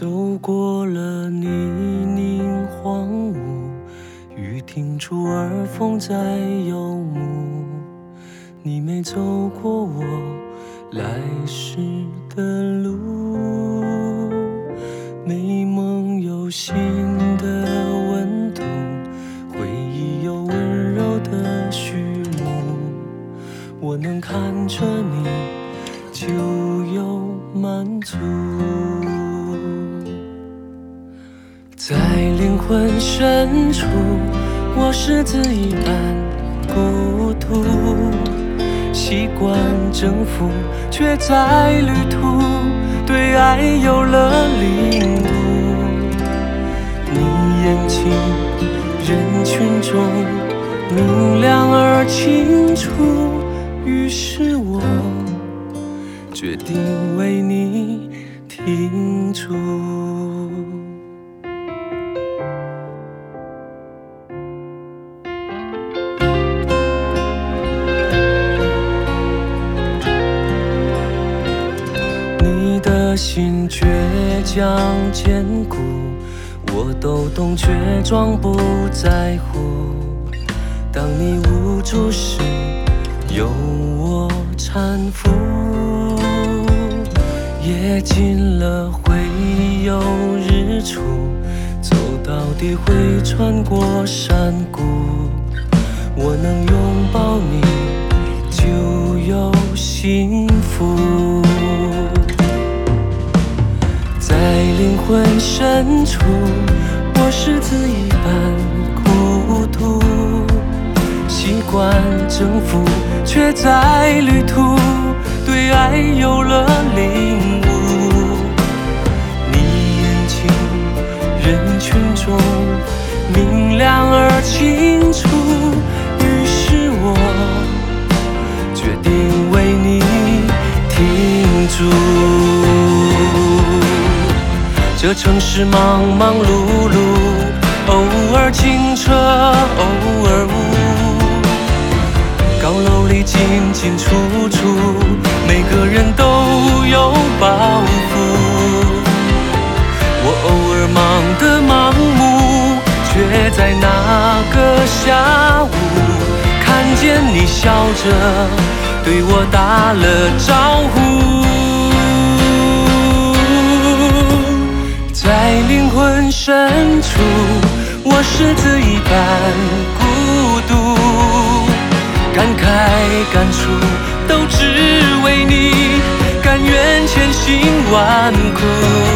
走过了泥泞荒芜，雨停住而风在游牧。你没走过我来时的路，美梦有新的温度，回忆有温柔的序幕。我能看着你，就有满足。在灵魂深处，我是字一般孤独，习惯征服，却在旅途对爱有了领悟。你眼睛人群中明亮而清楚，于是我决定为你停住。你的心倔强坚固，我都懂，却装不在乎。当你无助时，有我搀扶。夜近了会有日出，走到底会穿过山谷。我能拥抱你，就有幸福。在灵魂深处，我是字一般孤独，习惯征服，却在旅途对爱有了领悟。你眼睛人群中明亮而清楚，于是我决定为你停住。这城市忙忙碌碌，偶尔清澈，偶尔雾。高楼里进进出出，每个人都有包袱。我偶尔忙得盲目，却在那个下午看见你笑着对我打了招呼。在灵魂深处，我是字一般孤独，感慨感触都只为你，甘愿千辛万苦。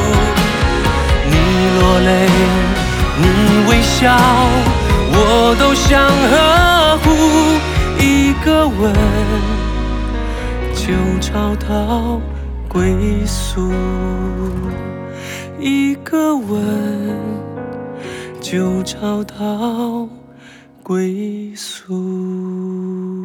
你落泪，你微笑，我都想呵护。一个吻就找到归宿，一个吻就找到归宿。